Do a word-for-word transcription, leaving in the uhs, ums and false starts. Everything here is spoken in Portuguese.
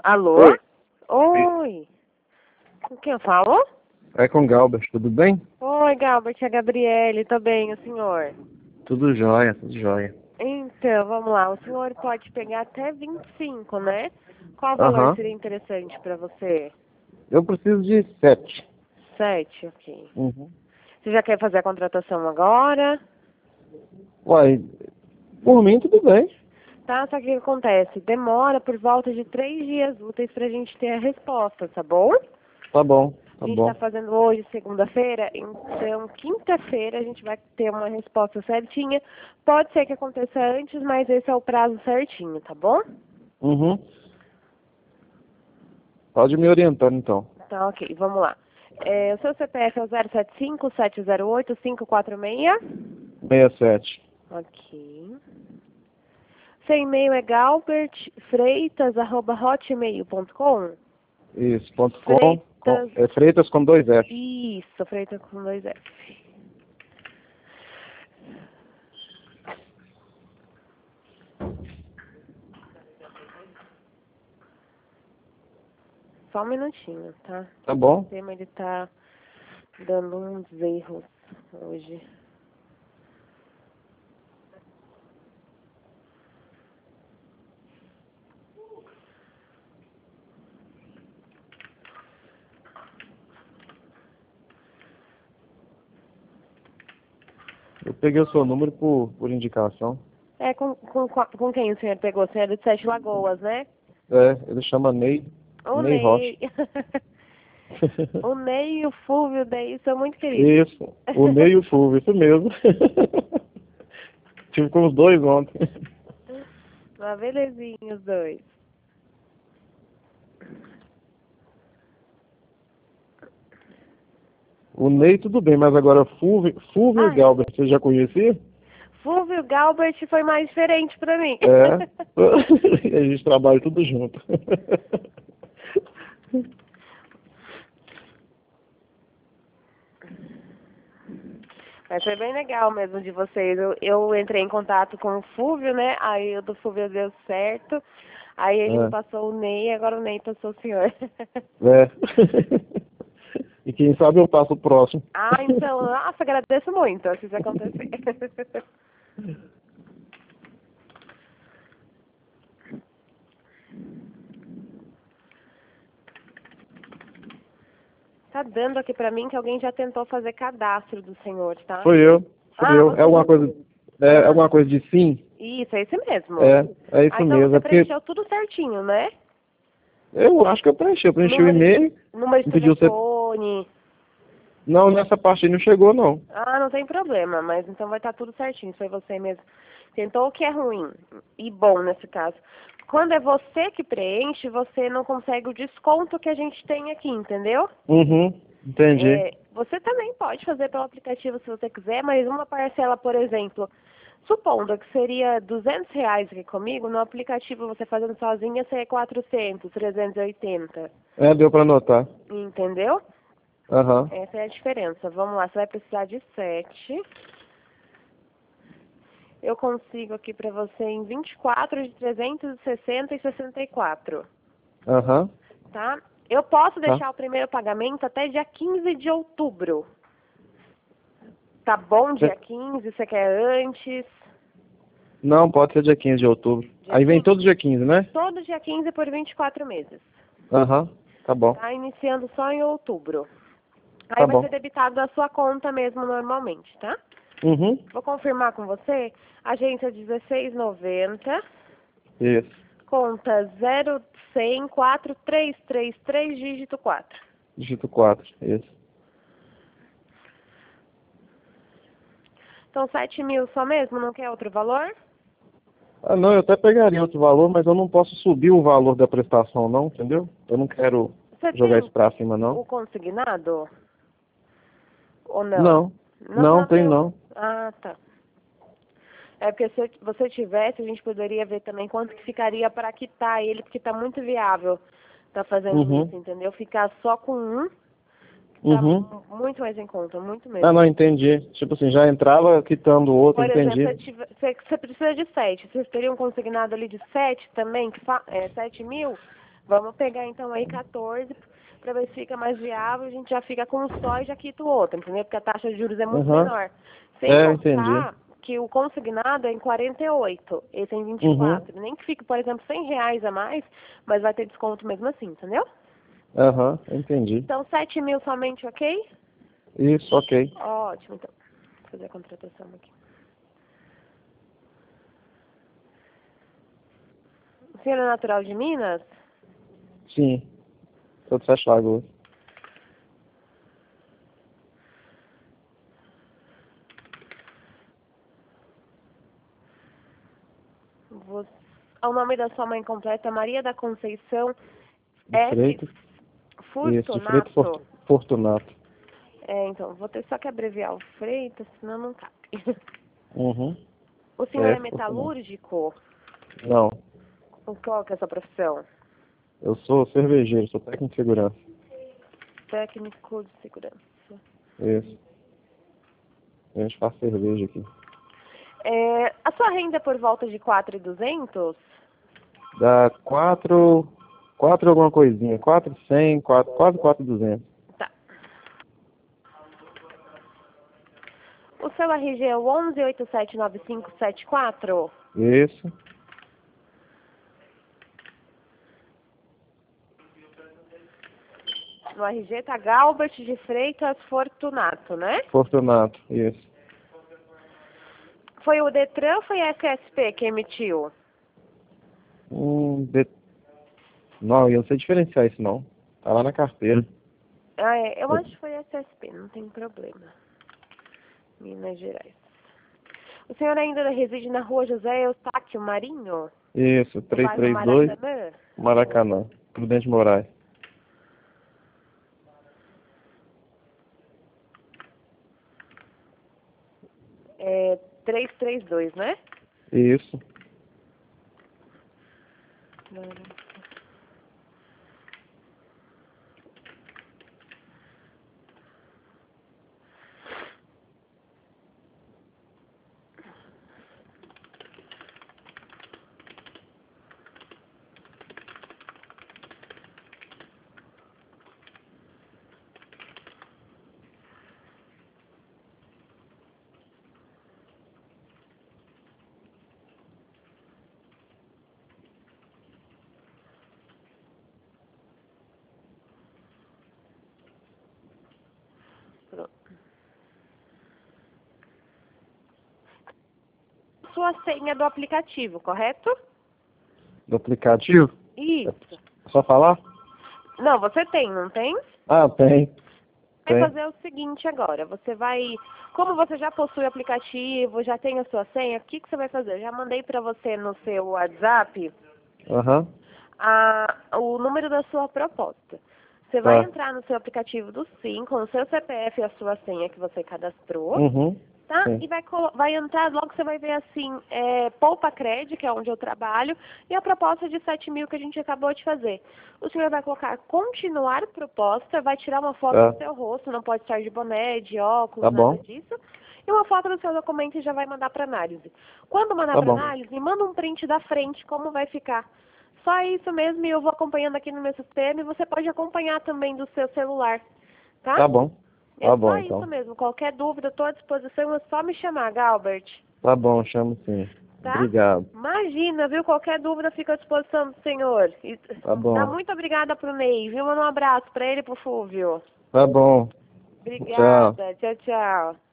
Alô? Oi. Oi. Com quem eu falo? É com Galbert, tudo bem? Oi, Galbert, é a Gabriele, tô bem, o senhor? Tudo jóia, tudo jóia. Então, vamos lá, o senhor pode pegar até vinte e cinco, né? Qual valor Aham. seria interessante pra você? Eu preciso de sete. Sete, ok. Uhum. Você já quer fazer a contratação agora? Uai, por mim tudo bem. Tá, só que o que acontece? Demora por volta de três dias úteis pra gente ter a resposta, tá bom? Tá bom, A tá gente está bom. fazendo hoje, segunda-feira, então quinta-feira a gente vai ter uma resposta certinha. Pode ser que aconteça antes, mas esse é o prazo certinho, tá bom? Uhum. Pode me orientando então. Tá, ok, vamos lá. É, o seu C P F é o zero sete cinco, sete zero oito, cinco quatro seis? sessenta e sete. Ok. Seu e-mail é galbertfreitas arroba hotmail ponto com? Isso, ponto com, com. Freitas. É Freitas com dois F. Isso, Freitas com dois F. Só um minutinho, tá? Tá O bom? sistema ele tá dando uns erros hoje. Eu peguei o seu número por, por indicação. É, com, com, com quem o senhor pegou? O senhor é de Sete Lagoas, né? É, ele chama Ney. O Ney Rocha. Ney. O Ney e o Fúvio daí são muito queridos. Isso, o Ney e o Fulvio, isso mesmo. Tive com os dois ontem. Uma belezinha os dois. O Ney tudo bem, mas agora Fulvio, Fulvio e Ah, Galbert, você já conhecia? Fúvio Galbert foi mais diferente pra mim. É. A gente trabalha tudo junto. Mas foi bem legal mesmo de vocês. Eu, eu entrei em contato com o Fúvio, né? Aí o do Fúvio deu certo. Aí ele me É. passou o Ney, agora o Ney passou o senhor. É. E quem sabe eu passo o próximo. Ah, então, nossa, agradeço muito se isso acontecer. Tá dando aqui pra mim que alguém já tentou fazer cadastro do senhor, tá? Foi eu, foi Ah, eu. você É alguma já... coisa, é Ah, alguma coisa de sim? isso, é esse mesmo. É, é Ah, isso então mesmo. você É porque preencheu tudo certinho, né? eu acho que eu preenchi. Eu preenchi o Número, e-mail, número de me pediu você. telefone. Não, nessa parte aí não chegou, não. Ah, não tem problema, mas então vai estar tudo certinho. Foi você mesmo. Tentou o que é ruim e bom nesse caso. Quando é você que preenche, você não consegue o desconto que a gente tem aqui, entendeu? Uhum, entendi. É, você também pode fazer pelo aplicativo se você quiser, mas uma parcela, por exemplo, supondo que seria duzentos reais aqui comigo, no aplicativo você fazendo sozinha seria quatrocentos, trezentos e oitenta, É, deu pra anotar. entendeu? Aham. Essa é a diferença. Vamos lá, você vai precisar de sete. Eu consigo aqui pra você em vinte e quatro de trezentos e sessenta e sessenta e quatro, Aham. tá? Eu posso Tá. deixar o primeiro pagamento até dia quinze de outubro. Tá bom dia quinze? Você quer antes? Não, pode ser dia quinze de outubro. Dia Aí vem quinze? todo dia quinze, né? Todo dia quinze por vinte e quatro meses. Aham, tá bom. Tá iniciando só em outubro. Aí Tá vai bom. ser debitado da sua conta mesmo normalmente, tá? Uhum. Vou confirmar com você. Agência dezesseis noventa, Isso. conta zero cem quatro três três três, dígito quatro. Digito quatro, isso. Então, sete mil só mesmo? Não quer outro valor? Ah, não, eu até pegaria outro valor, mas eu não posso subir o valor da prestação, não, entendeu? Eu não quero Você jogar tem isso pra cima, não. o consignado? Ou não? Não, Não, não não tem tem o... não. Ah, tá. É porque se você tivesse, a gente poderia ver também quanto que ficaria para quitar ele, porque tá muito viável tá fazendo Uhum, isso, entendeu? Ficar só com um, tá uhum. muito mais em conta, muito Ah, mesmo. não, entendi. Tipo assim, já entrava quitando o outro, Por exemplo, entendi. você, tiver, você, você precisa de sete. Vocês teriam consignado ali de sete também, que fa, é, sete mil? Vamos pegar então aí quatorze para ver se fica mais viável, a gente já fica com um só e já quita o outro, entendeu? Porque a taxa de juros é muito Uhum. menor. Sem É, contar entendi. que o consignado é em quarenta e oito, esse é em vinte e Uhum. quatro. Nem que fique, por exemplo, cem reais a mais, mas vai ter desconto mesmo assim, entendeu? Aham, entendi. Então, sete mil somente, ok? Isso, ok. Ótimo, então. Vou fazer a contratação aqui. O senhor é natural de Minas? Sim. Sou de Sete Lagoas. Você... O nome da sua mãe completa é Maria da Conceição De F. Freitas. Isso, de Freitas Fortunato. Fortu- Fortunato. É, então, vou ter só que abreviar o Freitas, senão não cabe. Uhum. O senhor É, é Fortunato. metalúrgico? Não. Qual que é a sua profissão? Eu sou cervejeiro, sou técnico de segurança. Técnico de segurança. Isso. A gente faz cerveja aqui. É, a sua renda é por volta de quatro mil e duzentos? Dá quatro, quatro alguma coisinha. Quatro cem, quatro, quase quatro duzentos. Tá. O seu R G é o onze oito sete nove cinco sete quatro? Isso. No R G tá Galbert de Freitas Fortunato, né? Fortunato, isso. Foi o Detran ou foi a S S P que emitiu? Hum, de... Não, eu não sei diferenciar isso não. Tá lá na carteira. Ah, é, eu acho que foi S S P, não tem problema. Minas Gerais. O senhor ainda reside na rua José Eustáquio Marinho? Isso, No trezentos e bairro trinta e dois, Maracanã? Maracanã, Prudente Moraes. É trezentos e trinta e dois, né? Isso. Pronto. Sua senha do aplicativo, correto? Do aplicativo? Isso. É só falar? Não, você tem, não tem? Ah, tem. Vai Tem. fazer o seguinte agora, você vai, como você já possui o aplicativo, já tem a sua senha, o que, que você vai fazer? Eu já mandei para você no seu WhatsApp Aham. a, o número da sua proposta. Você vai Tá. entrar no seu aplicativo do Sim, com o seu C P F e a sua senha que você cadastrou, Uhum. tá? Sim. E vai, colo- vai entrar, logo você vai ver assim, é, Poupa Cred, que é onde eu trabalho, e a proposta de sete mil que a gente acabou de fazer. O senhor vai colocar continuar proposta, vai tirar uma foto Tá. do seu rosto, não pode estar de boné, de óculos, Tá nada bom. disso. E uma foto do seu documento e já vai mandar para análise. Quando mandar Tá para bom. análise, manda um print da frente, como vai ficar. Só isso mesmo, e eu vou acompanhando aqui no meu sistema, e você pode acompanhar também do seu celular, tá? Tá bom. É Tá só bom, isso então. mesmo. Qualquer dúvida, estou à disposição, é só me chamar, Galbert. Tá bom, chamo sim. Tá? Obrigado. Imagina, viu? Qualquer dúvida fica à disposição do senhor. E, Tá tá bom. muito obrigada pro Ney, viu? Manda um abraço para ele e pro Fúvio. Tá bom. Tchau. Obrigada. Tchau, tchau.